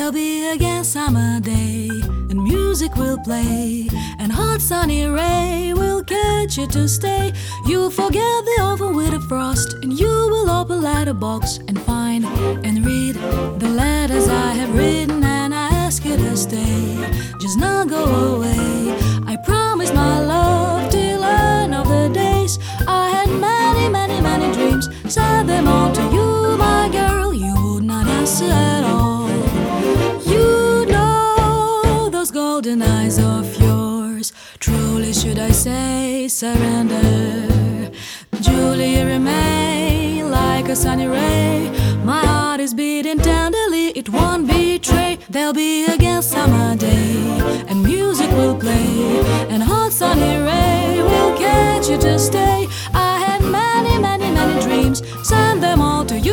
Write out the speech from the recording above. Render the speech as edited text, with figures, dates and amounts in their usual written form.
There'll be again summer day, and music will play, and hot sunny ray will catch you to stay. You'll forget the oven with a frost, and you will open letterbox and find and read the letters I have written, and I ask you to stay. Just not go away. I promise my love till end of the days. I had many, many, many dreams, said them all to you, my girl. You would not answer at all. You know those golden eyes of yours, truly should I say surrender. Julie, remain like a sunny ray. My heart is beating tenderly, it won't betray. There'll be again summer day, and music will play, and hot sunny ray will catch you to stay. I had many, many, many dreams, send them all to you.